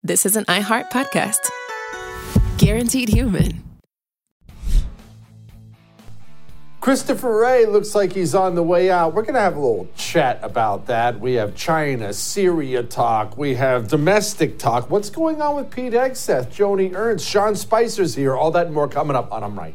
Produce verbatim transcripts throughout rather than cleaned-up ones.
this is an iHeart podcast. Guaranteed Human. Christopher Wray looks like he's on the way out. We're going to have a little chat about that. We have China, Syria talk. We have domestic talk. What's going on with Pete Hegseth, Joni Ernst, Sean Spicer's here. All that and more coming up on I'm Right.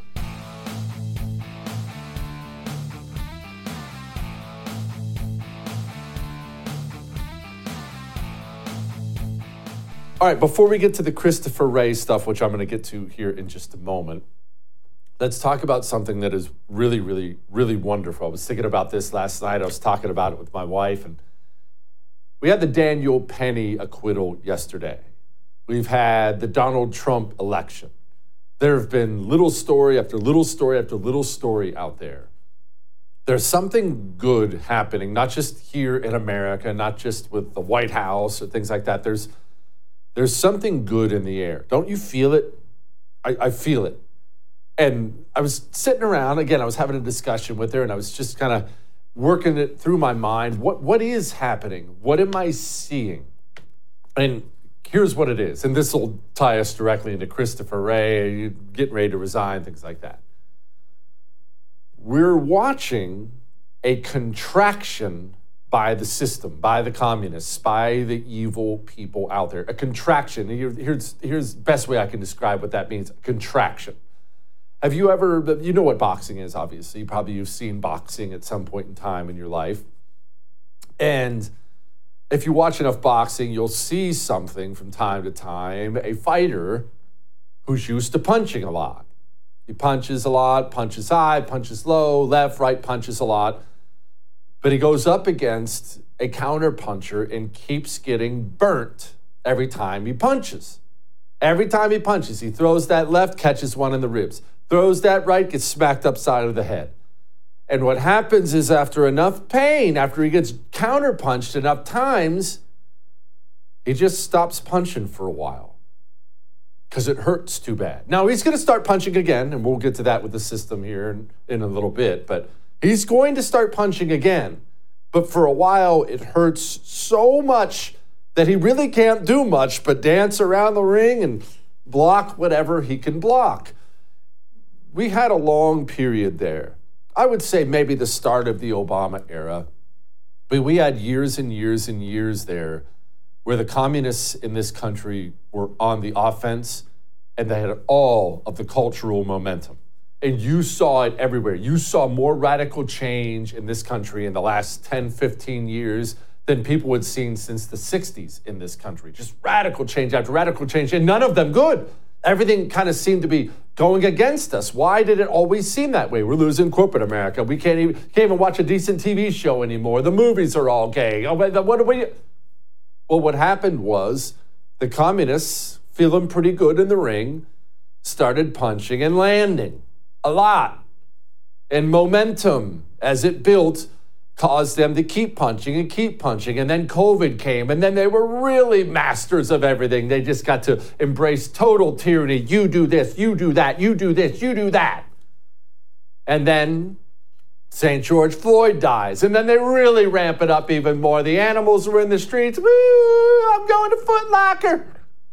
All right, before we get to the Christopher Wray stuff, which I'm going to get to here in just a moment, let's talk about something that is really, really, really wonderful. I was thinking about this last night. I was talking about it with my wife, and we had the Daniel Penny acquittal yesterday. We've had the Donald Trump election. There have been little story after little story after little story out there. There's something good happening, not just here in America, not just with the White House or things like that. There's, there's something good in the air. Don't you feel it? I, I feel it. And I was sitting around, again, I was having a discussion with her, and I was just kind of working it through my mind. What What is happening? What am I seeing? And here's what it is. And this will tie us directly into Christopher Wray, getting ready to resign, things like that. We're watching a contraction by the system, by the communists, by the evil people out there. A contraction. Here's, here's the best way I can describe what that means. Contraction. Have you ever, you know what boxing is, obviously. Probably you've seen boxing at some point in time in your life. And if you watch enough boxing, you'll see something from time to time, a fighter who's used to punching a lot. He punches a lot, punches high, punches low, left, right, punches a lot. But he goes up against a counter puncher and keeps getting burnt every time he punches. Every time he punches, he throws that left, catches one in the ribs. Throws that right, gets smacked upside of the head. And what happens is after enough pain, after he gets counterpunched enough times, he just stops punching for a while because it hurts too bad. Now, he's going to start punching again, and we'll get to that with the system here in, in a little bit, but he's going to start punching again. But for a while, it hurts so much that he really can't do much but dance around the ring and block whatever he can block. We had a long period there. I would say maybe the start of the Obama era, but we had years and years and years there where the communists in this country were on the offense and they had all of the cultural momentum. And you saw it everywhere. You saw more radical change in this country in the last ten, fifteen years than people had seen since the sixties in this country. Just radical change after radical change, and none of them good. Everything kind of seemed to be going against us. Why did it always seem that way? We're losing corporate America. We can't even, can't even watch a decent T V show anymore. The movies are all gay. Oh, what are we? Well, what happened was the communists, feeling pretty good in the ring, started punching and landing a lot. And momentum, as it built, caused them to keep punching and keep punching. And then COVID came, and then they were really masters of everything. They just got to embrace total tyranny. You do this, you do that, you do this, you do that. And then Saint George Floyd dies, and then they really ramp it up even more. The animals were in the streets. Woo, I'm going to Foot Locker.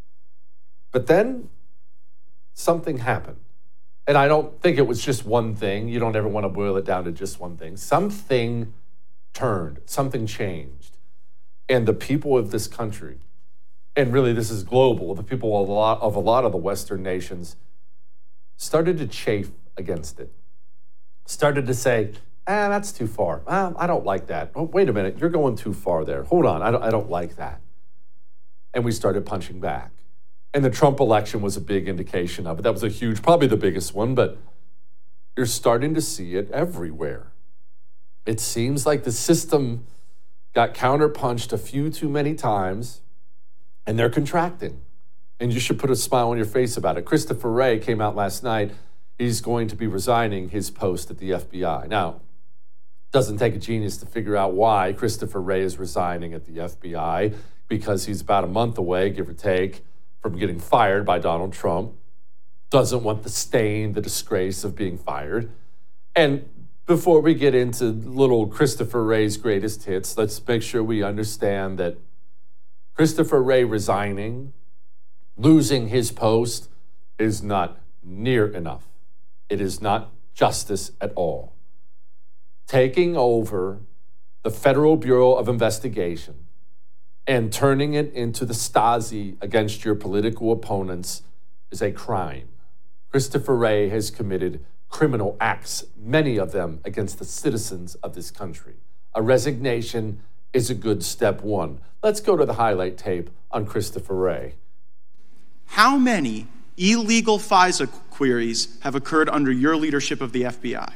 But then something happened. And I don't think it was just one thing. You don't ever want to boil it down to just one thing. Something turned, something changed. And the people of this country, and really this is global, the people of a lot of, a lot of the Western nations started to chafe against it. Started to say, ah, that's too far. Ah, I don't like that. Oh, wait a minute, you're going too far there. Hold on, I don't, I don't like that. And we started punching back. And the Trump election was a big indication of it. That was a huge, probably the biggest one, but you're starting to see it everywhere. It seems like the system got counterpunched a few too many times, and they're contracting. And you should put a smile on your face about it. Christopher Wray came out last night. He's going to be resigning his post at the F B I. Now, it doesn't take a genius to figure out why Christopher Wray is resigning at the F B I, because he's about a month away, give or take, from getting fired by Donald Trump. Doesn't want the stain, the disgrace of being fired. And before we get into little Christopher Wray's greatest hits, let's make sure we understand that Christopher Wray resigning losing his post is not near enough. It is not justice at all. Taking over the Federal Bureau of Investigation and turning it into the Stasi against your political opponents is a crime. Christopher Wray has committed criminal acts, many of them against the citizens of this country. A resignation is a good step one. Let's go to the highlight tape on Christopher Wray. How many illegal FISA queries have occurred under your leadership of the F B I?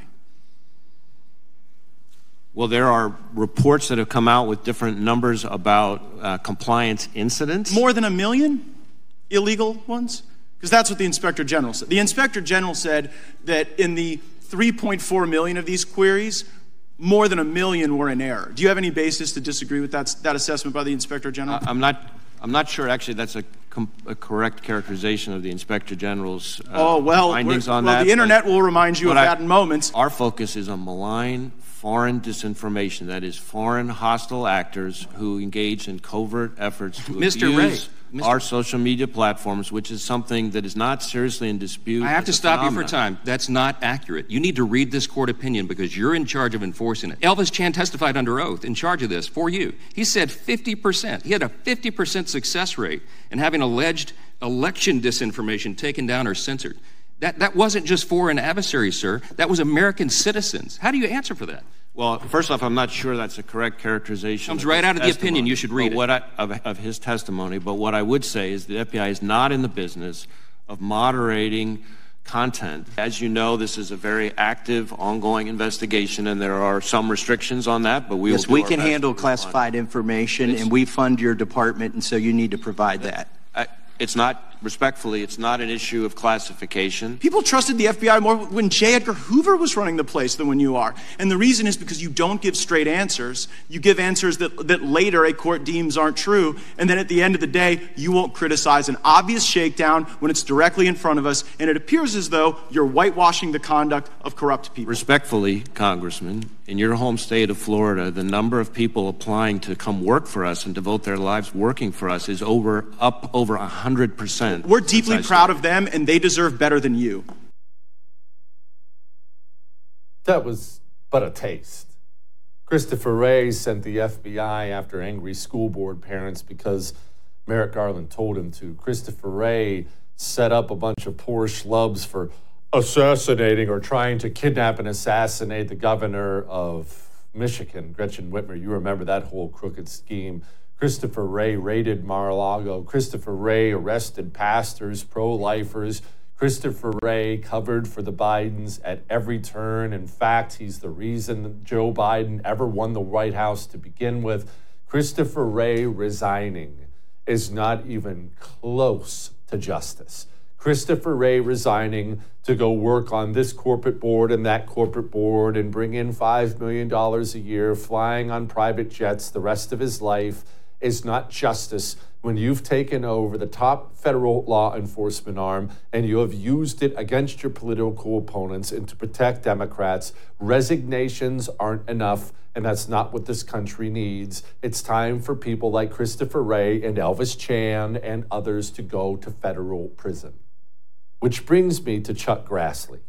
Well, there are reports that have come out with different numbers about uh, compliance incidents. More than a million illegal ones? Because that's what the Inspector General said. The Inspector General said that in the three point four million of these queries, more than a million were in error. Do you have any basis to disagree with that, that assessment by the Inspector General? Uh, I'm not. I'm not sure. Actually, that's a, com- a correct characterization of the Inspector General's uh, oh, well, findings on well, that. The internet will remind you of I, that in moments. Our focus is on malign foreign disinformation. That is, foreign hostile actors who engage in covert efforts to Mister abuse Wray, our social media platforms, which is something that is not seriously in dispute. I have to stop phenomenon. you for time. That's not accurate. You need to read this court opinion because you're in charge of enforcing it. Elvis Chan testified under oath in charge of this for you. He said fifty percent. He had a fifty percent success rate in having alleged election disinformation taken down or censored. That, that wasn't just foreign adversaries, sir. That was American citizens. How do you answer for that? Well, first off, I'm not sure that's a correct characterization. Comes of right his out of the testimony. opinion. You should read but it. What I, of, of his testimony. But what I would say is the F B I is not in the business of moderating content. As you know, this is a very active, ongoing investigation, and there are some restrictions on that. But we yes, will do we our can best handle to classified information, It's- and we fund your department, and so you need to provide that. I, it's not. Respectfully, it's not an issue of classification. People trusted the F B I more when J. Edgar Hoover was running the place than when you are. And the reason is because you don't give straight answers. You give answers that, that later a court deems aren't true. And then at the end of the day, you won't criticize an obvious shakedown when it's directly in front of us. And it appears as though you're whitewashing the conduct of corrupt people. Respectfully, Congressman, in your home state of Florida, the number of people applying to come work for us and devote their lives working for us is over up over one hundred percent. We're deeply proud of them, and they deserve better than you. That was but a taste. Christopher Wray sent the F B I after angry school board parents because Merrick Garland told him to. Christopher Wray set up a bunch of poor schlubs for assassinating or trying to kidnap and assassinate the governor of Michigan, Gretchen Whitmer. You remember that whole crooked scheme. Christopher Wray raided Mar-a-Lago. Christopher Wray arrested pastors, pro-lifers. Christopher Wray covered for the Bidens at every turn. In fact, he's the reason that Joe Biden ever won the White House to begin with. Christopher Wray resigning is not even close to justice. Christopher Wray resigning to go work on this corporate board and that corporate board and bring in five million dollars a year, flying on private jets the rest of his life is not justice when you've taken over the top federal law enforcement arm and you have used it against your political opponents and to protect Democrats. Resignations aren't enough, and that's not what this country needs. It's time for people like Christopher Wray and Elvis Chan and others to go to federal prison. Which brings me to Chuck Grassley.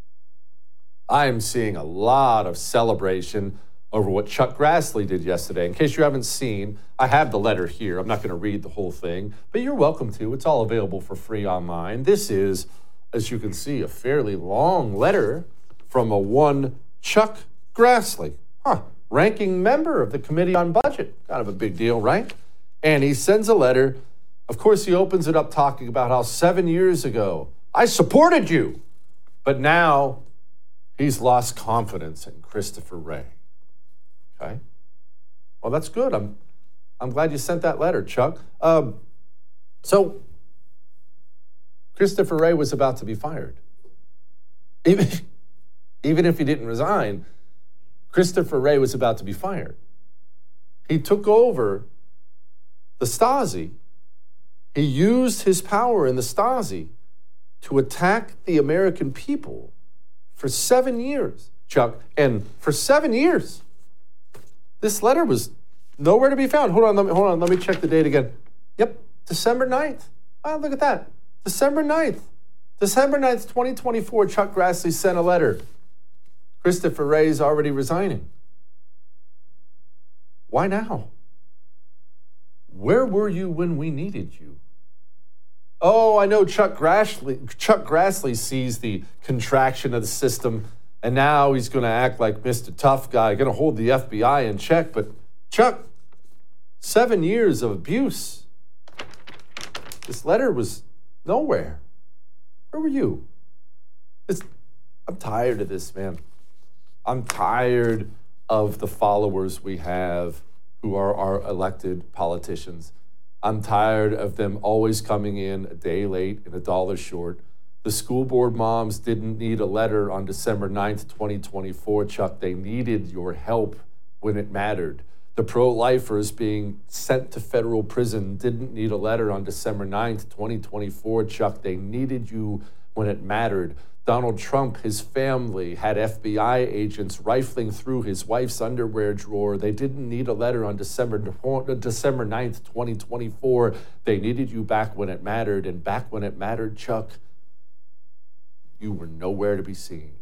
I am seeing a lot of celebration over what Chuck Grassley did yesterday. In case you haven't seen, I have the letter here. I'm not going to read the whole thing, but you're welcome to. It's all available for free online. This is, as you can see, a fairly long letter from a one Chuck Grassley, huh, ranking member of the Committee on Budget. Kind of a big deal, right? And he sends a letter. Of course, he opens it up talking about how seven years ago, I supported you. But now he's lost confidence in Christopher Wray. Okay. Well, that's good. I'm I'm glad you sent that letter, Chuck. Um, so Christopher Wray was about to be fired. Even, even if he didn't resign, Christopher Wray was about to be fired. He took over the Stasi. He used his power in the Stasi to attack the American people for seven years, Chuck. And for seven years, this letter was nowhere to be found. Hold on, let me, hold on, let me check the date again. Yep, December ninth, Oh, look at that. December ninth. December ninth, twenty twenty-four, Chuck Grassley sent a letter. Christopher Wray's already resigning. Why now? Where were you when we needed you? Oh, I know Chuck Grassley, Chuck Grassley sees the contraction of the system, and now he's going to act like Mister Tough Guy, going to hold the F B I in check. But Chuck, seven years of abuse. This letter was nowhere. Where were you? It's, I'm tired of this, man. I'm tired of the followers we have who are our elected politicians. I'm tired of them always coming in a day late and a dollar short. The school board moms didn't need a letter on December ninth, twenty twenty-four, Chuck. They needed your help when it mattered. The pro-lifers being sent to federal prison didn't need a letter on December ninth, twenty twenty-four, Chuck. They needed you when it mattered. Donald Trump, his family, had F B I agents rifling through his wife's underwear drawer. They didn't need a letter on December, December ninth, twenty twenty-four. They needed you back when it mattered. And back when it mattered, Chuck, you were nowhere to be seen.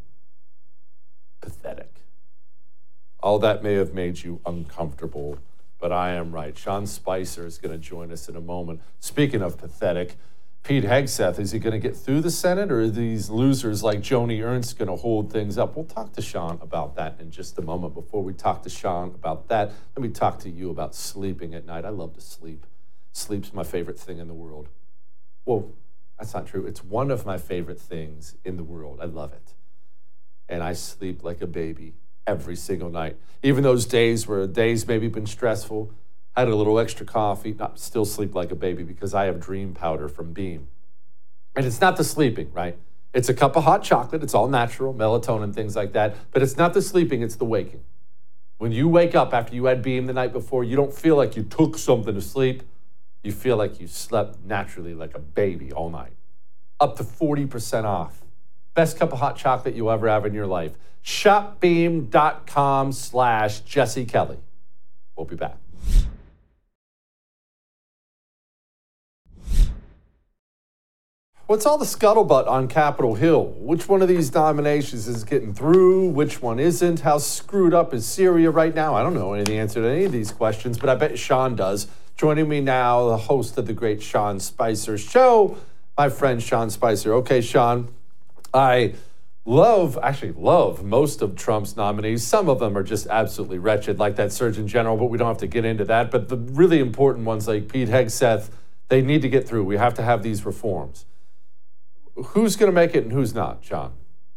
Pathetic. All that may have made you uncomfortable, but I am right. Sean Spicer is going to join us in a moment. Speaking of pathetic, Pete Hegseth, is he going to get through the Senate, or are these losers like Joni Ernst going to hold things up? We'll talk to Sean about that in just a moment. Before we talk to Sean about that, let me talk to you about sleeping at night. I love to sleep. Sleep's my favorite thing in the world. Well, that's not true. It's one of my favorite things in the world. I love it. And I sleep like a baby every single night. Even those days where days maybe been stressful, I had a little extra coffee, not still sleep like a baby because I have dream powder from Beam. And it's not the sleeping, right? It's a cup of hot chocolate. It's all natural, melatonin, things like that. But it's not the sleeping, it's the waking. When you wake up after you had Beam the night before, you don't feel like you took something to sleep. You feel like you slept naturally like a baby all night. Up to forty percent off. Best cup of hot chocolate you'll ever have in your life. Shopbeam.com slash Jesse Kelly. We'll be back. What's all the scuttlebutt on Capitol Hill? Which one of these nominations is getting through? Which one isn't? How screwed up is Syria right now? I don't know any of the answer to any of these questions, but I bet Sean does. Joining me now, the host of the great Sean Spicer Show, my friend Sean Spicer. Okay, Sean, I love, actually love most of Trump's nominees. Some of them are just absolutely wretched, like that Surgeon General, but we don't have to get into that. But the really important ones like Pete Hegseth, they need to get through. We have to have these reforms. Who's going to make it and who's not, John?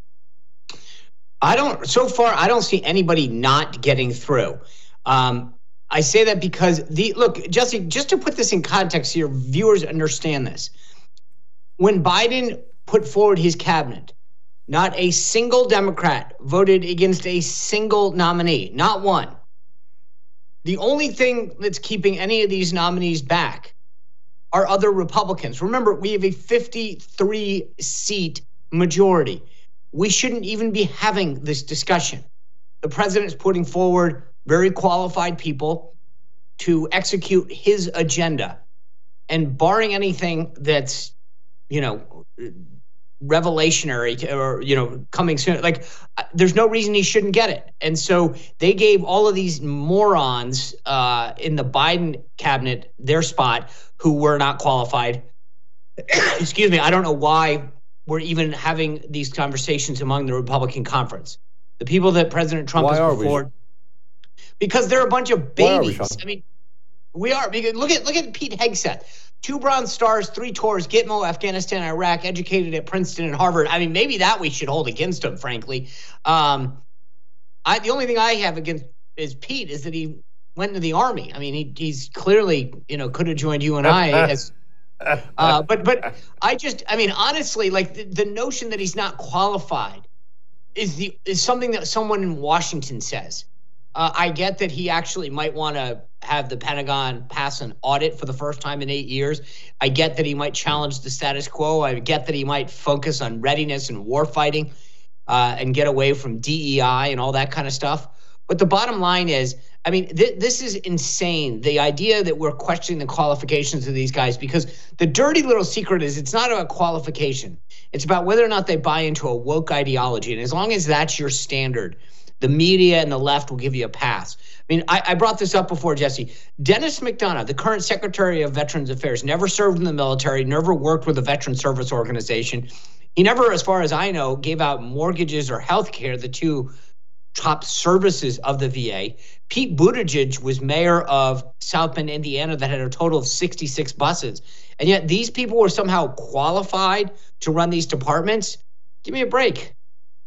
I don't, so far, I don't see anybody not getting through. Um, I say that because the, look, Jesse, just to put this in context so your viewers understand this. When Biden put forward his cabinet, not a single Democrat voted against a single nominee, not one. The only thing that's keeping any of these nominees back are other Republicans. Remember, we have a fifty-three seat majority. We shouldn't even be having this discussion. The president is putting forward very qualified people to execute his agenda. And barring anything that's, you know, revelationary to, or, you know, coming soon, like, there's no reason he shouldn't get it. And so they gave all of these morons uh, in the Biden cabinet their spot who were not qualified. Excuse me. I don't know why we're even having these conversations among the Republican conference. The people that President Trump why has put forward, because they're a bunch of babies. We, I mean, we are. Because look at look at Pete Hegseth. Two Bronze Stars, three tours, Gitmo, Afghanistan, Iraq, educated at Princeton and Harvard. I mean, maybe that we should hold against him, frankly. Um, I, the only thing I have against is Pete is that he went into the Army. I mean, he, he's clearly, you know, could have joined you and I. as, uh, but but I just, I mean, honestly, like the, the notion that he's not qualified is the is something that someone in Washington says. Uh, I get that he actually might want to have the Pentagon pass an audit for the first time in eight years. I get that he might challenge the status quo. I get that he might focus on readiness and war fighting uh, and get away from D E I and all that kind of stuff. But the bottom line is, I mean, th- this is insane. The idea that we're questioning the qualifications of these guys, because the dirty little secret is it's not about qualification. It's about whether or not they buy into a woke ideology. And as long as that's your standard, the media and the left will give you a pass. I mean, I, I brought this up before, Jesse. Dennis McDonough, the current Secretary of Veterans Affairs, never served in the military, never worked with a veteran service organization. He never, as far as I know, gave out mortgages or health care, the two top services of the V A. Pete Buttigieg was mayor of South Bend, Indiana, that had a total of sixty-six buses. And yet these people were somehow qualified to run these departments. Give me a break.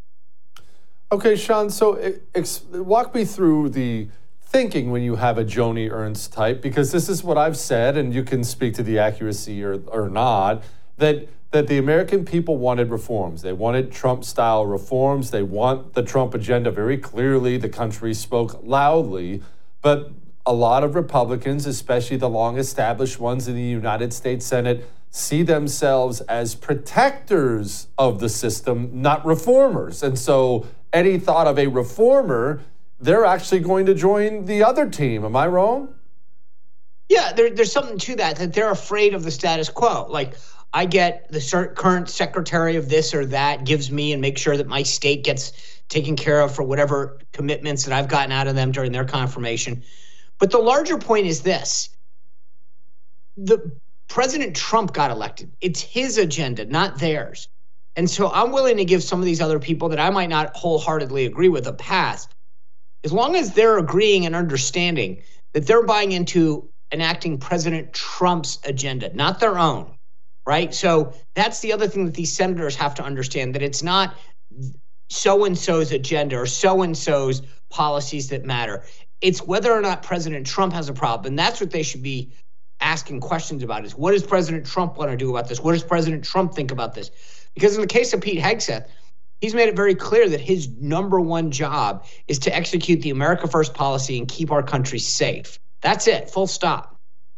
Okay, Sean, so ex- walk me through the thinking when you have a Joni Ernst type, because this is what I've said, and you can speak to the accuracy or, or not, that that the American people wanted reforms. They wanted Trump-style reforms. They want the Trump agenda very clearly. The country spoke loudly. But a lot of Republicans, especially the long-established ones in the United States Senate, see themselves as protectors of the system, not reformers. And so any thought of a reformer, they're actually going to join the other team. Am I wrong? Yeah, there, there's something to that, that they're afraid of the status quo. Like, I get the current secretary of this or that gives me and make sure that my state gets taken care of for whatever commitments that I've gotten out of them during their confirmation. But the larger point is this. The President Trump got elected. It's his agenda, not theirs. And so I'm willing to give some of these other people that I might not wholeheartedly agree with a pass, as long as they're agreeing and understanding that they're buying into enacting President Trump's agenda, not their own. Right. So that's the other thing that these senators have to understand, that it's not so-and-so's agenda or so-and-so's policies that matter. It's whether or not President Trump has a problem. And that's what they should be asking questions about, is what does President Trump want to do about this? What does President Trump think about this? Because in the case of Pete Hegseth, he's made it very clear that his number one job is to execute the America First policy and keep our country safe. That's it. Full stop.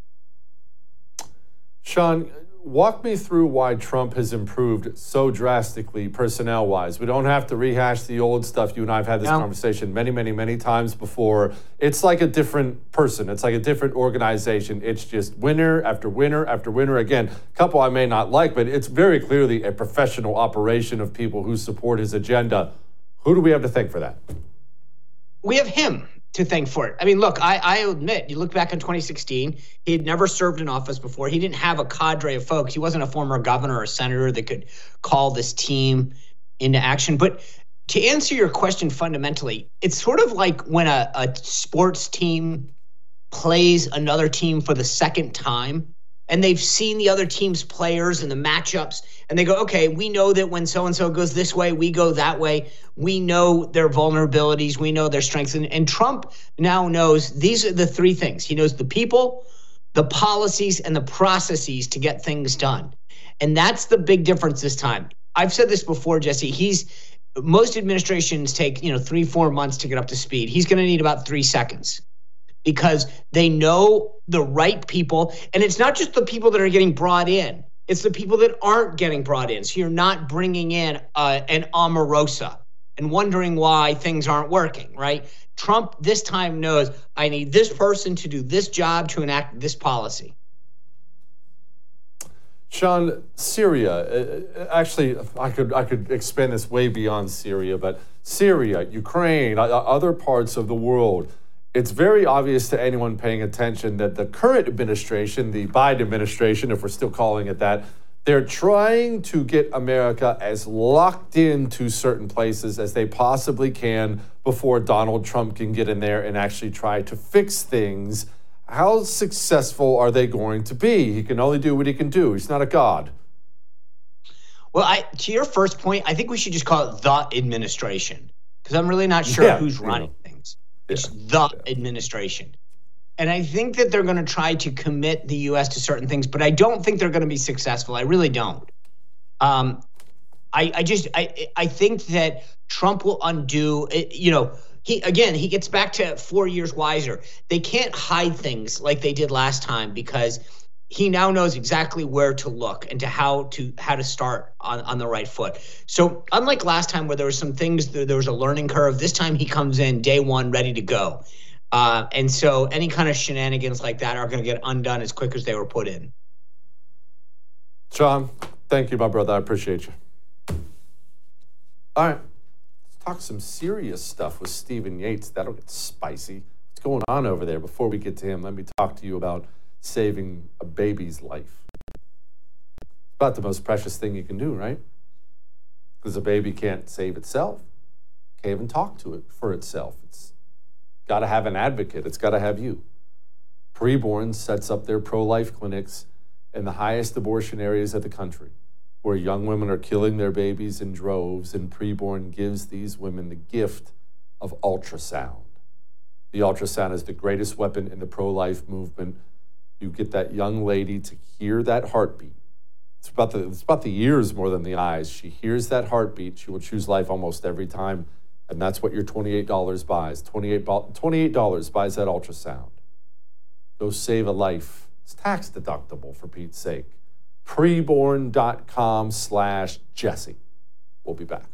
Sean, walk me through why Trump has improved so drastically personnel-wise. We don't have to rehash the old stuff. You and I have had this no. conversation many, many, many times before. It's like a different person. It's like a different organization. It's just winner after winner after winner. Again, a couple I may not like, but it's very clearly a professional operation of people who support his agenda. Who do we have to thank for that? We have him to thank for it. I mean, look, I, I admit, you look back in twenty sixteen, he had never served in office before. He didn't have a cadre of folks. He wasn't a former governor or senator that could call this team into action. But to answer your question fundamentally, it's sort of like when a, a sports team plays another team for the second time, and they've seen the other team's players and the matchups, and they go, okay, we know that when so-and-so goes this way, we go that way. We know their vulnerabilities. We know their strengths. And, and Trump now knows these are the three things. He knows the people, the policies, and the processes to get things done. And that's the big difference this time. I've said this before, Jesse. He's most administrations take, you know, three, four months to get up to speed. He's going to need about three seconds. Because they know the right people. And it's not just the people that are getting brought in. It's the people that aren't getting brought in. So you're not bringing in uh, an Omarosa and wondering why things aren't working, right? Trump this time knows, I need this person to do this job to enact this policy. Sean, Syria, uh, actually, I could I could expand this way beyond Syria, but Syria, Ukraine, other parts of the world. It's very obvious to anyone paying attention that the current administration, the Biden administration, if we're still calling it that, they're trying to get America as locked into certain places as they possibly can before Donald Trump can get in there and actually try to fix things. How successful are they going to be? He can only do what he can do. He's not a god. Well, I, to your first point, I think we should just call it the administration, because I'm really not sure yeah, who's running know. things. It's yeah. the yeah. administration. And I think that they're going to try to commit the U S to certain things, but I don't think they're going to be successful. I really don't. Um, I, I just, I, I think that Trump will undo, you know, he, again, he gets back to four years wiser. They can't hide things like they did last time, because he now knows exactly where to look and to how to how to start on, on the right foot. So unlike last time where there were some things, there was a learning curve, this time he comes in day one ready to go. Uh, and so any kind of shenanigans like that are going to get undone as quick as they were put in. Sean, thank you, my brother. I appreciate you. All right. Let's talk some serious stuff with Stephen Yates. That'll get spicy. What's going on over there? Before we get to him, let me talk to you about saving a baby's life. It's about the most precious thing you can do, right? Because a baby can't save itself. Can't even talk to it for itself. It's got to have an advocate. It's got to have you. Preborn sets up their pro-life clinics in the highest abortion areas of the country, where young women are killing their babies in droves, and Preborn gives these women the gift of ultrasound. The ultrasound is the greatest weapon in the pro-life movement. You get that young lady to hear that heartbeat. It's about the, it's about the ears more than the eyes. She hears that heartbeat. She will choose life almost every time. And that's what your twenty-eight dollars buys. twenty-eight dollars buys that ultrasound. Go save a life. It's tax deductible, for Pete's sake. Preborn.com slash Jesse. We'll be back.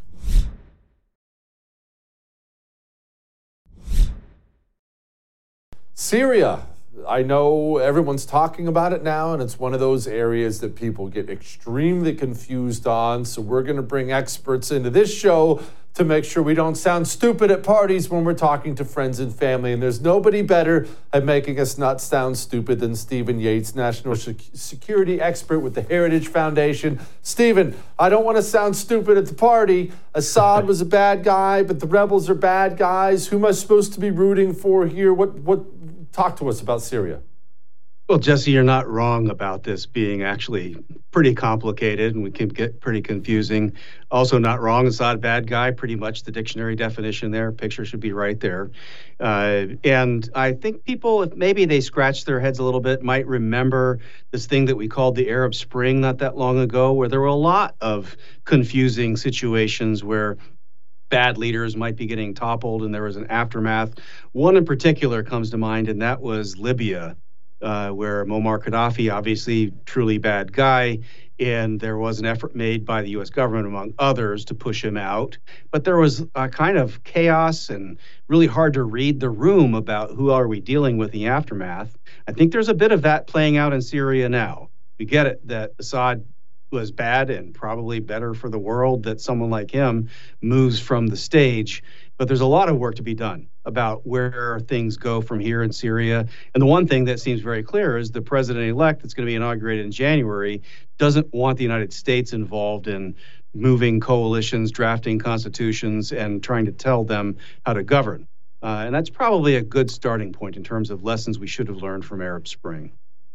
Syria. I know everyone's talking about it now, and it's one of those areas that people get extremely confused on. So we're going to bring experts into this show to make sure we don't sound stupid at parties when we're talking to friends and family. And there's nobody better at making us not sound stupid than Stephen Yates, national security expert with the Heritage Foundation. Stephen, I don't want to sound stupid at the party. Assad was a bad guy, but the rebels are bad guys. Who am I supposed to be rooting for here? What, what, talk to us about Syria. Well, Jesse, you're not wrong about this being actually pretty complicated, and we can get pretty confusing. Also not wrong, Assad bad guy, pretty much the dictionary definition there. Picture should be right there. Uh, and I think people, if maybe they scratch their heads a little bit, might remember this thing that we called the Arab Spring not that long ago, where there were a lot of confusing situations where bad leaders might be getting toppled and there was an aftermath. One in particular comes to mind, and that was Libya. Uh, where Muammar Gaddafi, obviously truly bad guy, and there was an effort made by the U S government, among others, to push him out. But there was a kind of chaos and really hard to read the room about who are we dealing with in the aftermath. I think there's a bit of that playing out in Syria now. We get it that Assad was bad and probably better for the world that someone like him moves from the stage. But there's a lot of work to be done about where things go from here in Syria. And the one thing that seems very clear is the president-elect that's going to be inaugurated in January doesn't want the United States involved in moving coalitions, drafting constitutions, and trying to tell them how to govern. Uh, and that's probably a good starting point in terms of lessons we should have learned from Arab Spring.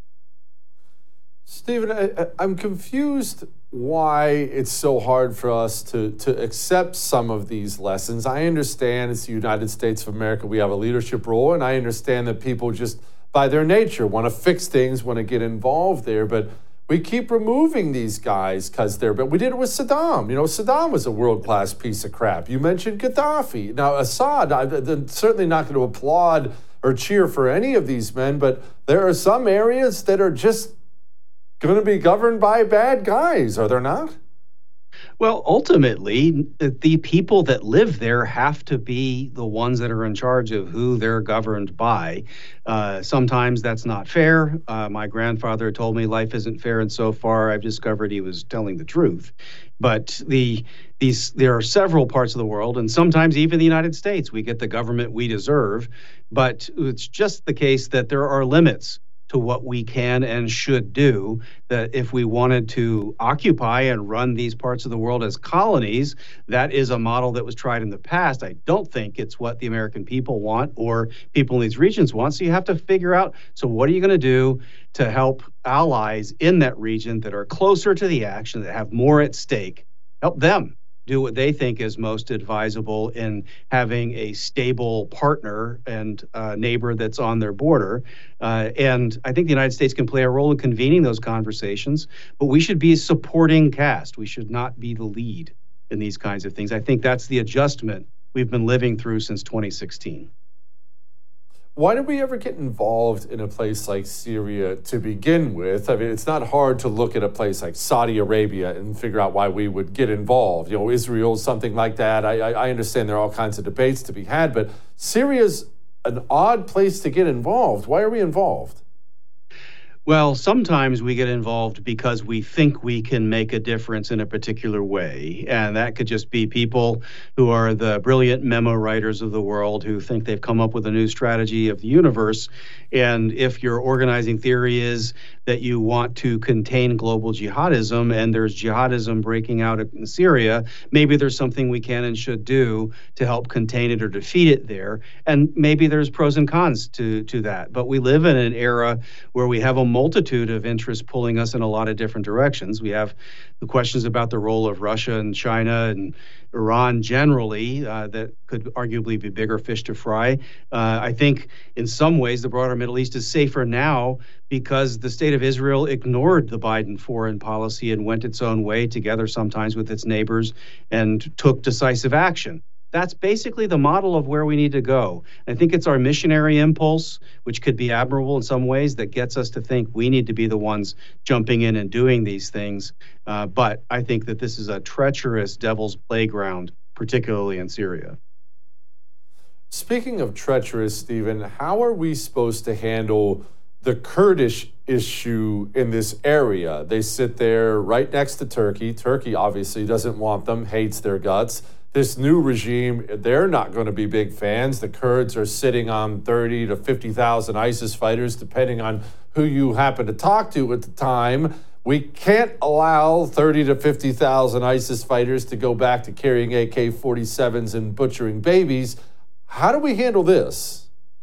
Stephen, I, I'm confused why it's so hard for us to, to accept some of these lessons. I understand it's the United States of America. We have a leadership role, and I understand that people just, by their nature, want to fix things, want to get involved there. But we keep removing these guys because they're, but we did it with Saddam. You know, Saddam was a world-class piece of crap. You mentioned Gaddafi. Now, Assad, I'm certainly not going to applaud or cheer for any of these men, but there are some areas that are just going to be governed by bad guys, are there not? Well, ultimately, the people that live there have to be the ones that are in charge of who they're governed by. Uh, sometimes that's not fair. Uh, my grandfather told me life isn't fair, and so far I've discovered he was telling the truth. But the these there are several parts of the world, and sometimes even the United States, we get the government we deserve. But it's just the case that there are limits to what we can and should do, that if we wanted to occupy and run these parts of the world as colonies, that is a model that was tried in the past. I don't think it's what the American people want or people in these regions want. So you have to figure out, so what are you going to do to help allies in that region that are closer to the action, that have more at stake, help them do what they think is most advisable in having a stable partner and uh, neighbor that's on their border. Uh, and I think the United States can play a role in convening those conversations, but we should be a supporting cast. We should not be the lead in these kinds of things. I think that's the adjustment we've been living through since twenty sixteen. Why did we ever get involved in a place like Syria to begin with? I mean, it's not hard to look at a place like Saudi Arabia and figure out why we would get involved. You know, Israel, something like that. I, I understand there are all kinds of debates to be had, but Syria's an odd place to get involved. Why are we involved? Well, sometimes we get involved because we think we can make a difference in a particular way. And that could just be people who are the brilliant memo writers of the world who think they've come up with a new strategy of the universe. And if your organizing theory is that you want to contain global jihadism and there's jihadism breaking out in Syria, maybe there's something we can and should do to help contain it or defeat it there. And maybe there's pros and cons to, to that. But we live in an era where we have a multitude of interests pulling us in a lot of different directions. We have the questions about the role of Russia and China and Iran generally uh, that could arguably be bigger fish to fry. Uh, I think in some ways the broader Middle East is safer now because the state of Israel ignored the Biden foreign policy and went its own way together sometimes with its neighbors and took decisive action. That's basically the model of where we need to go. I think it's our missionary impulse, which could be admirable in some ways, that gets us to think we need to be the ones jumping in and doing these things. Uh, but I think that this is a treacherous devil's playground, particularly in Syria. Speaking of treacherous, Stephen, how are we supposed to handle the Kurdish issue in this area? They sit there right next to Turkey. Turkey obviously doesn't want them, hates their guts. This new regime, they're not going to be big fans. The Kurds are sitting on thirty to fifty thousand ISIS fighters, depending on who you happen to talk to at the time. We can't allow thirty to fifty thousand ISIS fighters to go back to carrying A K forty-sevens and butchering babies. How do we handle this?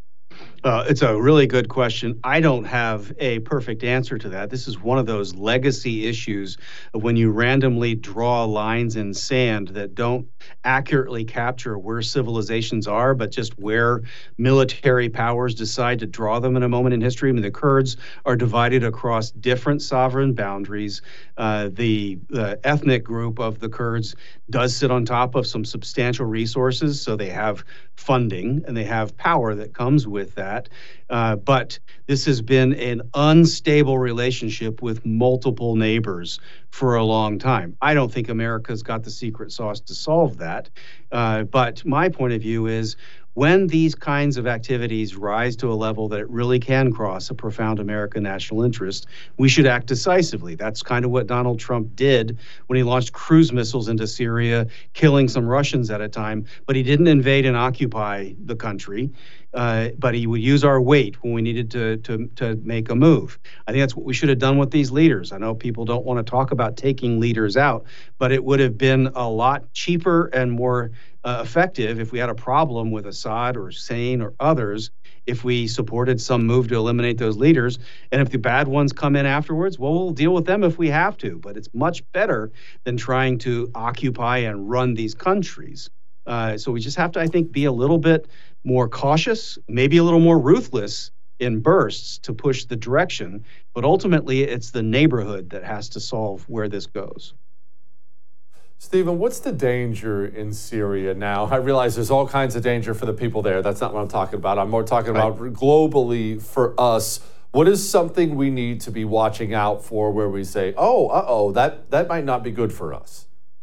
Uh, it's a really good question. I don't have a perfect answer to that. This is one of those legacy issues of when you randomly draw lines in sand that don't accurately capture where civilizations are, but just where military powers decide to draw them in a moment in history. I mean, the Kurds are divided across different sovereign boundaries. Uh, the, the ethnic group of the Kurds does sit on top of some substantial resources, so they have funding and they have power that comes with that. Uh, but this has been an unstable relationship with multiple neighbors for a long time. I don't think America's got the secret sauce to solve that. Uh, but my point of view is when these kinds of activities rise to a level that it really can cross a profound American national interest, we should act decisively. That's kind of what Donald Trump did when he launched cruise missiles into Syria, killing some Russians at a time. But he didn't invade and occupy the country. Uh, but he would use our weight when we needed to, to to make a move. I think that's what we should have done with these leaders. I know people don't want to talk about taking leaders out, but it would have been a lot cheaper and more uh, effective if we had a problem with Assad or Hussein or others, if we supported some move to eliminate those leaders. And if the bad ones come in afterwards, well, we'll deal with them if we have to. But it's much better than trying to occupy and run these countries. Uh, so we just have to, I think, be a little bit more cautious, maybe a little more ruthless in bursts to push the direction. But ultimately, it's the neighborhood that has to solve where this goes. Stephen, what's the danger in Syria now? I realize there's all kinds of danger for the people there. That's not what I'm talking about. I'm more talking right. about globally for us. What is something we need to be watching out for where we say, oh, uh-oh, that, that might not be good for us?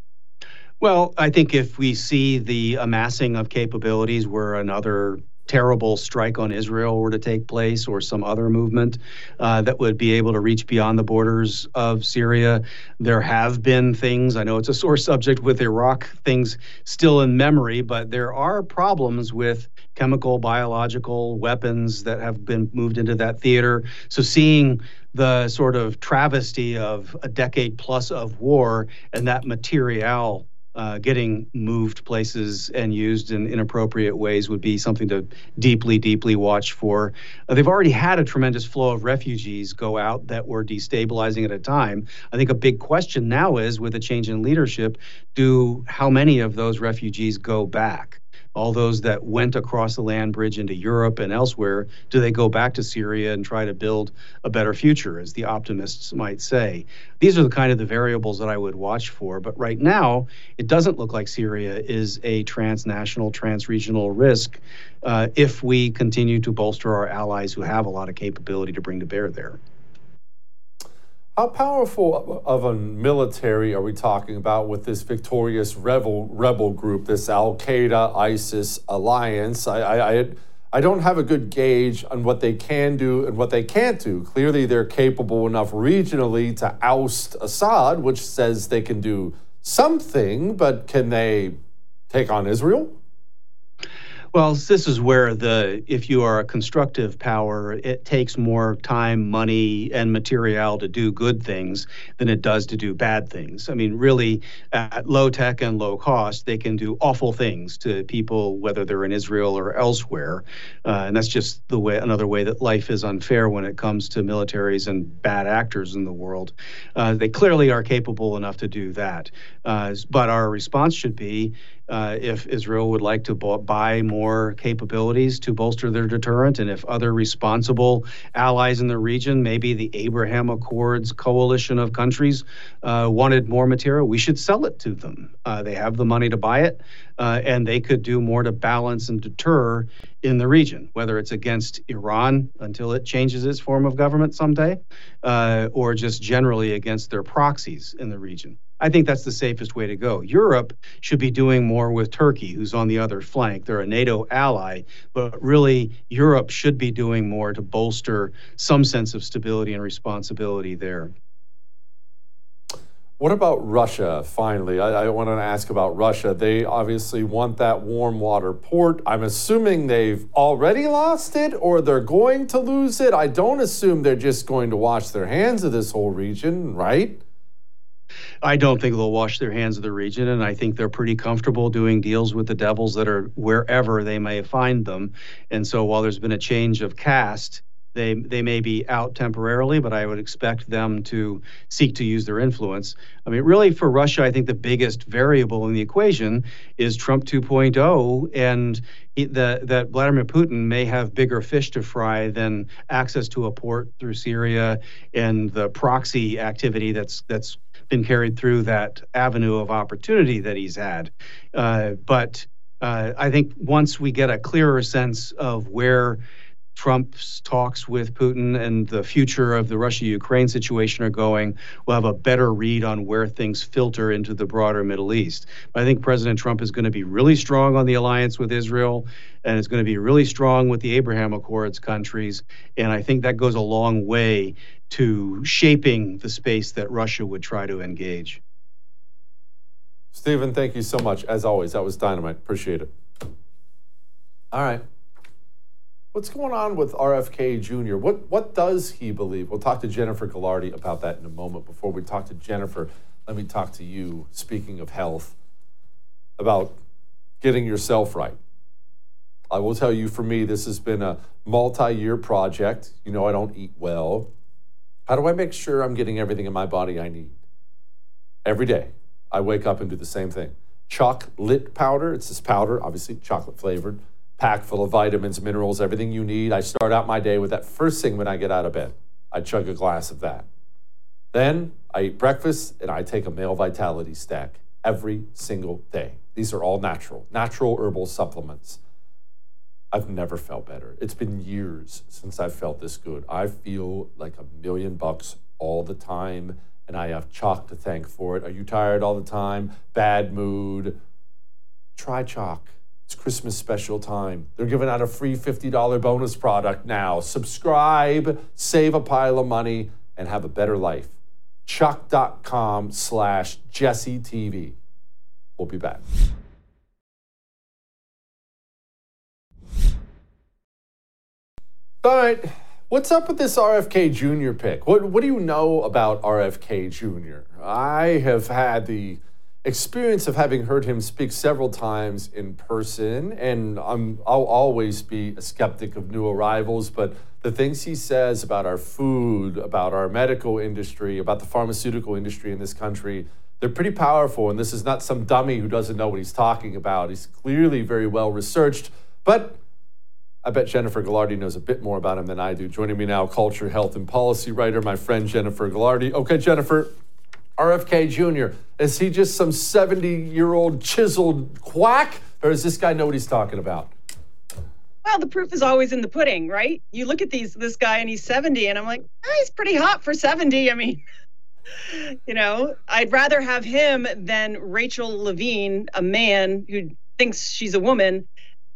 Well, I think if we see the amassing of capabilities where another terrible strike on Israel were to take place or some other movement uh, that would be able to reach beyond the borders of Syria, there have been things, I know it's a sore subject with Iraq, things still in memory, but there are problems with chemical, biological weapons that have been moved into that theater. So seeing the sort of travesty of a decade plus of war and that material Uh, getting moved places and used in inappropriate ways would be something to deeply, deeply watch for. Uh, they've already had a tremendous flow of refugees go out that were destabilizing at a time. I think a big question now is, with a change in leadership, do how many of those refugees go back? All those that went across the land bridge into Europe and elsewhere, do they go back to Syria and try to build a better future, as the optimists might say? These are the kind of the variables that I would watch for. But right now, it doesn't look like Syria is a transnational, transregional risk uh, if we continue to bolster our allies who have a lot of capability to bring to bear there. How powerful of a military are we talking about with this victorious rebel rebel group, this Al-Qaeda ISIS alliance? I, I, I, had, I don't have a good gauge on what they can do and what they can't do. Clearly, they're capable enough regionally to oust Assad, which says they can do something, but can they take on Israel? Well, this is where the, if you are a constructive power, it takes more time, money, and material to do good things than it does to do bad things. I mean, really, at low tech and low cost, they can do awful things to people, whether they're in Israel or elsewhere. Uh, and that's just the way, another way that life is unfair when it comes to militaries and bad actors in the world. Uh, they clearly are capable enough to do that. Uh, but our response should be, Uh, if Israel would like to bu- buy more capabilities to bolster their deterrent, and if other responsible allies in the region, maybe the Abraham Accords coalition of countries, uh, wanted more material, we should sell it to them. Uh, they have the money to buy it, uh, and they could do more to balance and deter in the region, whether it's against Iran until it changes its form of government someday, uh, or just generally against their proxies in the region. I think that's the safest way to go. Europe should be doing more with Turkey, who's on the other flank. They're a NATO ally, but really Europe should be doing more to bolster some sense of stability and responsibility there. What about Russia, finally? I, I want to ask about Russia. They obviously want that warm water port. I'm assuming they've already lost it or they're going to lose it. I don't assume they're just going to wash their hands of this whole region, right? I don't think they'll wash their hands of the region, and I think they're pretty comfortable doing deals with the devils that are wherever they may find them. And so while there's been a change of caste, they they may be out temporarily, but I would expect them to seek to use their influence. I mean, really for Russia, I think the biggest variable in the equation is Trump two point oh, and he, the, that Vladimir Putin may have bigger fish to fry than access to a port through Syria and the proxy activity that's that's been carried through that avenue of opportunity that he's had. Uh, but uh, I think once we get a clearer sense of where Trump's talks with Putin and the future of the Russia-Ukraine situation are going, we'll have a better read on where things filter into the broader Middle East. But I think President Trump is going to be really strong on the alliance with Israel, and is going to be really strong with the Abraham Accords countries. And I think that goes a long way to shaping the space that Russia would try to engage. Stephen, thank you so much. As always, that was dynamite. Appreciate it. All right. What's going on with R F K Junior? What what does he believe? We'll talk to Jennifer Ghilardi about that in a moment. Before we talk to Jennifer, let me talk to you, speaking of health, about getting yourself right. I will tell you, for me, this has been a multi-year project. You know I don't eat well. How do I make sure I'm getting everything in my body I need? Every day, I wake up and do the same thing. Chocolate powder, it's this powder, obviously chocolate flavored, packed full of vitamins, minerals, everything you need. I start out my day with that first thing when I get out of bed. I chug a glass of that. Then I eat breakfast and I take a male vitality stack every single day. These are all natural, natural herbal supplements. I've never felt better. It's been years since I've felt this good. I feel like a million bucks all the time, and I have Choq to thank for it. Are you tired all the time? Bad mood? Try Choq. It's Christmas special time. They're giving out a free fifty dollars bonus product now. Subscribe, save a pile of money, and have a better life. Choq.com slash Jesse TV. We'll be back. All right, what's up with this R F K Junior pick? What what do you know about R F K Junior? I have had the experience of having heard him speak several times in person, and I'm, I'll always be a skeptic of new arrivals, but the things he says about our food, about our medical industry, about the pharmaceutical industry in this country, they're pretty powerful, and this is not some dummy who doesn't know what he's talking about. He's clearly very well researched, but I bet Jennifer Ghilardi knows a bit more about him than I do. Joining me now, culture, health, and policy writer, my friend Jennifer Ghilardi. Okay, Jennifer, R F K Junior, is he just some seventy-year-old chiseled quack, or does this guy know what he's talking about? Well, the proof is always in the pudding, right? You look at these this guy and he's seventy, and I'm like, oh, he's pretty hot for seventy. I mean, you know, I'd rather have him than Rachel Levine, a man who thinks she's a woman,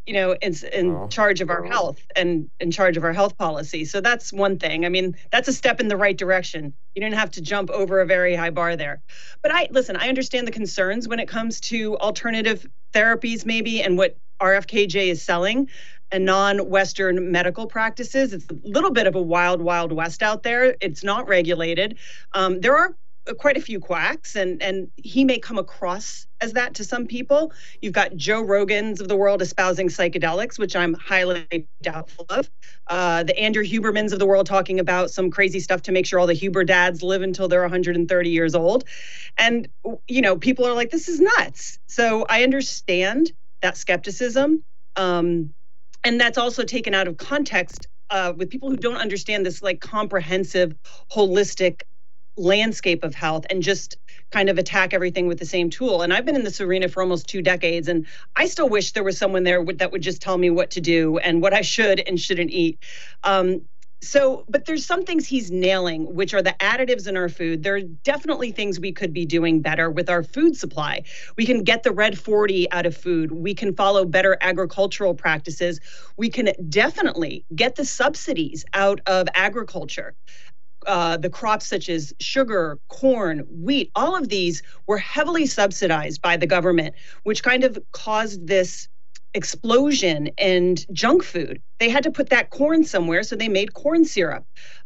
you know, is in Oh. charge of our health and in charge of our health policy. So that's one thing. I mean, that's a step in the right direction. You didn't have to jump over a very high bar there. But I listen, I understand the concerns when it comes to alternative therapies maybe and what R F K J is selling and non-Western medical practices. It's a little bit of a wild, wild west out there. It's not regulated. Um, there are quite a few quacks, and and he may come across as that to some people. You've got Joe Rogans of the world espousing psychedelics, which I'm highly doubtful of. Uh, the Andrew Hubermans of the world talking about some crazy stuff to make sure all the Huber dads live until they're one hundred thirty years old. And, you know, people are like, this is nuts. So I understand that skepticism. Um, and that's also taken out of context uh, with people who don't understand this like comprehensive, holistic landscape of health and just kind of attack everything with the same tool. And I've been in this arena for almost two decades, and I still wish there was someone there that would just tell me what to do and what I should and shouldn't eat. Um, so, but there's some things he's nailing, which are the additives in our food. There are definitely things we could be doing better with our food supply. We can get the red forty out of food. We can follow better agricultural practices. We can definitely get the subsidies out of agriculture. Uh, the crops such as sugar, corn, wheat, all of these were heavily subsidized by the government, which kind of caused this explosion in junk food. They had to put that corn somewhere, so they made corn syrup.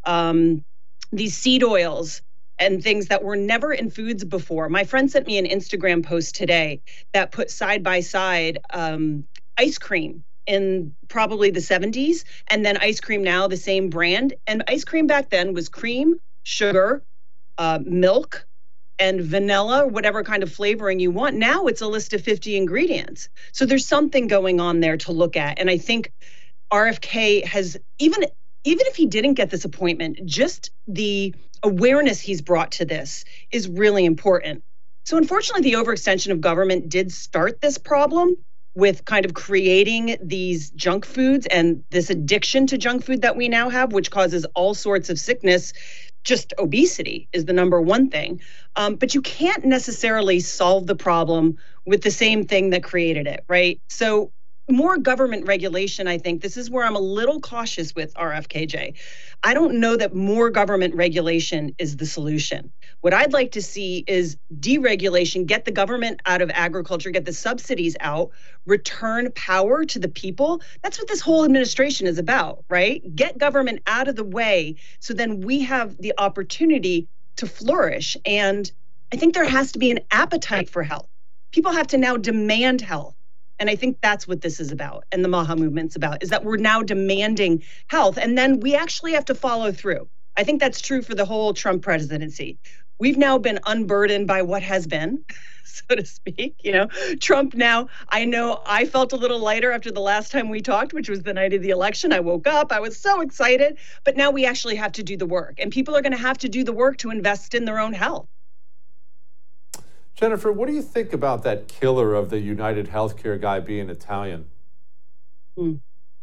Um, these seed oils and things that were never in foods before. My friend sent me an Instagram post today that put side by side um, ice cream in probably the seventies, and then ice cream now, the same brand. And ice cream back then was cream, sugar, uh, milk, and vanilla, whatever kind of flavoring you want. Now it's a list of fifty ingredients. So there's something going on there to look at. And I think R F K has, even, even if he didn't get this appointment, just the awareness he's brought to this is really important. So unfortunately, the overextension of government did start this problem with kind of creating these junk foods and this addiction to junk food that we now have, which causes all sorts of sickness. Just obesity is the number one thing. Um, but you can't necessarily solve the problem with the same thing that created it, right? So more government regulation, I think. This is where I'm a little cautious with R F K J. I don't know that more government regulation is the solution. What I'd like to see is deregulation, get the government out of agriculture, get the subsidies out, return power to the people. That's what this whole administration is about, right? Get government out of the way so then we have the opportunity to flourish. And I think there has to be an appetite for health. People have to now demand health. And I think that's what this is about, and the MAHA movement's about, is that we're now demanding health, and then we actually have to follow through. I think that's true for the whole Trump presidency. We've now been unburdened by what has been, so to speak. You know, Trump now, I know I felt a little lighter after the last time we talked, which was the night of the election. I woke up, I was so excited, but now we actually have to do the work, and people are going to have to do the work to invest in their own health. Jennifer, what do you think about that killer of the United Healthcare guy being Italian? Mm.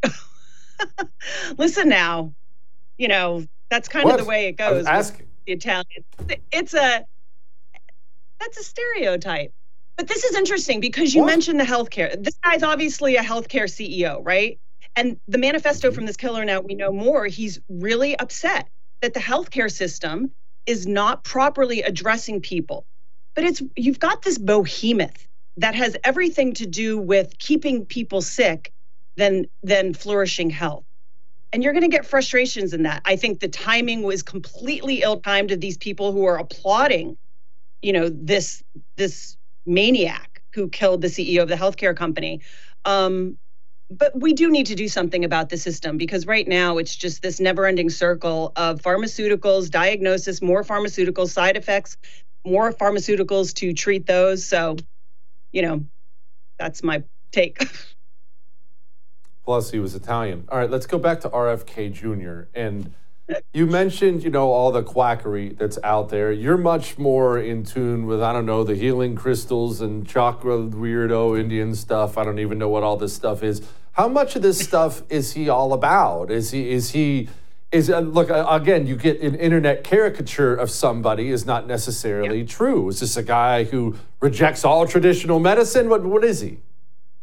Listen now, you know, that's kind What? of the way it I was goes. asking. The Italian. It's a, that's a stereotype. But this is interesting because you What? mentioned the healthcare. This guy's obviously a healthcare C E O, right? And the manifesto from this killer, now we know more, he's really upset that the healthcare system is not properly addressing people. But it's, you've got this behemoth that has everything to do with keeping people sick than than flourishing health. And you're going to get frustrations in that. I think the timing was completely ill-timed of these people who are applauding, you know, this this maniac who killed the C E O of the healthcare company. Um, but we do need to do something about the system, because right now it's just this never-ending circle of pharmaceuticals, diagnosis, more pharmaceuticals, side effects, more pharmaceuticals to treat those. So, you know, that's my take. Plus, he was Italian. All right, let's go back to R F K Junior And you mentioned, you know, all the quackery that's out there. You're much more in tune with, I don't know, the healing crystals and chakra weirdo Indian stuff. I don't even know what all this stuff is. How much of this stuff is he all about? Is he, is he, is, uh, look, uh, again, you get an internet caricature of somebody is not necessarily Yeah. true. Is this a guy who rejects all traditional medicine? What, what is he?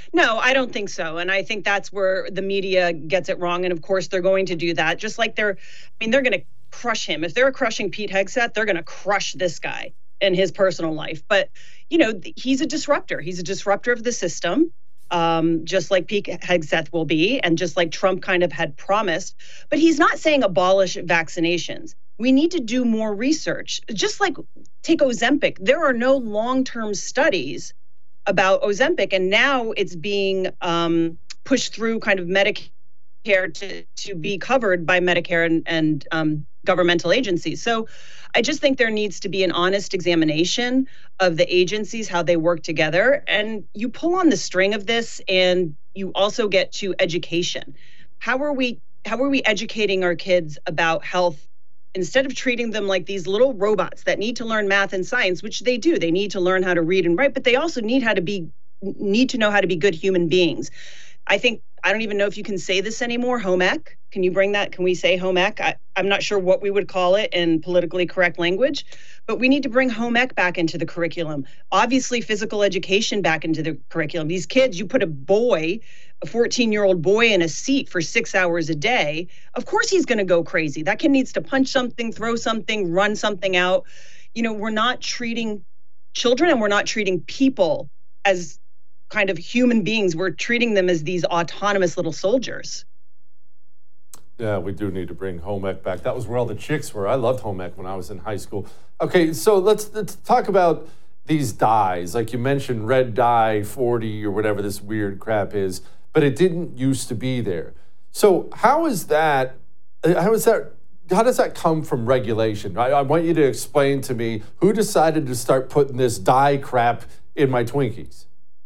No, I don't think so. And I think that's where the media gets it wrong. And of course, they're going to do that. Just like they're, I mean, they're going to crush him. If they're crushing Pete Hegseth, they're going to crush this guy in his personal life. But, you know, he's a disruptor. He's a disruptor of the system, um, just like Pete Hegseth will be, and just like Trump kind of had promised. But he's not saying abolish vaccinations. We need to do more research. Just like take Ozempic, there are no long-term studies about Ozempic, and now it's being um, pushed through kind of Medicare to, to be covered by Medicare and, and um, governmental agencies. So I just think there needs to be an honest examination of the agencies, how they work together. And you pull on the string of this, and you also get to education. How are we, how are we educating our kids about health instead of treating them like these little robots that need to learn math and science, which they do? They need to learn how to read and write, but they also need how to be need to know how to be good human beings. I think, I don't even know if you can say this anymore, home ec. Can you bring that? Can we say home ec? I, I'm not sure what we would call it in politically correct language, but we need to bring home ec back into the curriculum. Obviously, physical education back into the curriculum. These kids, you put a boy, a fourteen-year-old boy in a seat for six hours a day, of course he's going to go crazy. That kid needs to punch something, throw something, run something out. You know, we're not treating children and we're not treating people as kind of human beings. We're treating them as these autonomous little soldiers. Yeah, we do need to bring home ec back. That was where all the chicks were. I loved home ec when I was in high school. Okay, so let's, let's talk about these dyes. Like you mentioned, red dye forty or whatever this weird crap is, but it didn't used to be there. So how is that, how is that, how does that come from regulation? I, I want you to explain to me who decided to start putting this dye crap in my Twinkies.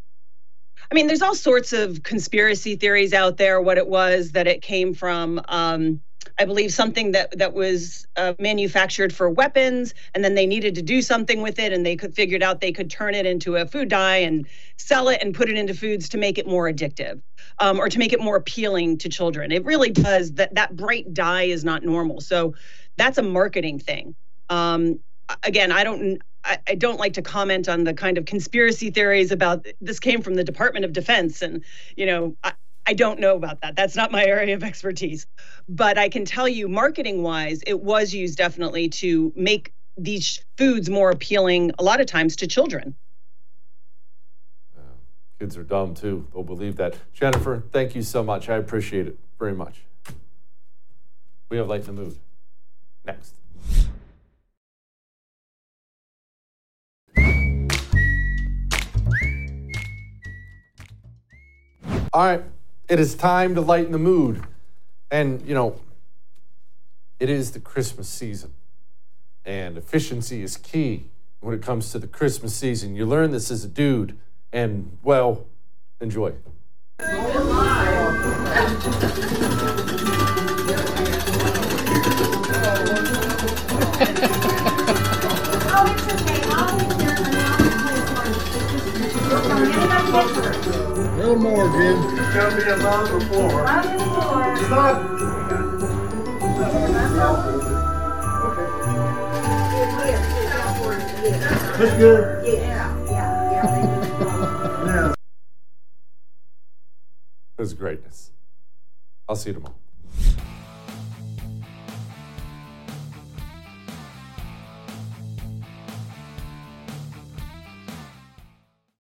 I mean, there's all sorts of conspiracy theories out there, what it was, that it came from, um, I believe, something that, that was uh, manufactured for weapons, and then they needed to do something with it, and they could figured out they could turn it into a food dye and sell it and put it into foods to make it more addictive, um, or to make it more appealing to children. It really does. That, that bright dye is not normal. So that's a marketing thing. Um, again, I don't... I don't like to comment on the kind of conspiracy theories about this came from the Department of Defense. And, you know, I, I don't know about that. That's not my area of expertise. But I can tell you, marketing wise, it was used definitely to make these foods more appealing, a lot of times, to children. Uh, kids are dumb, too. They'll believe that. Jennifer, thank you so much. I appreciate it very much. We have Light in the Mood. Next. All right, it is time to lighten the mood. And, you know, it is the Christmas season. And efficiency is key when it comes to the Christmas season. You learn this as a dude. And, well, enjoy. A little more, Jim. It's got to be a lot before. A lot before. Stop. That's good. Yeah, yeah, yeah. It was greatness. I'll see you tomorrow.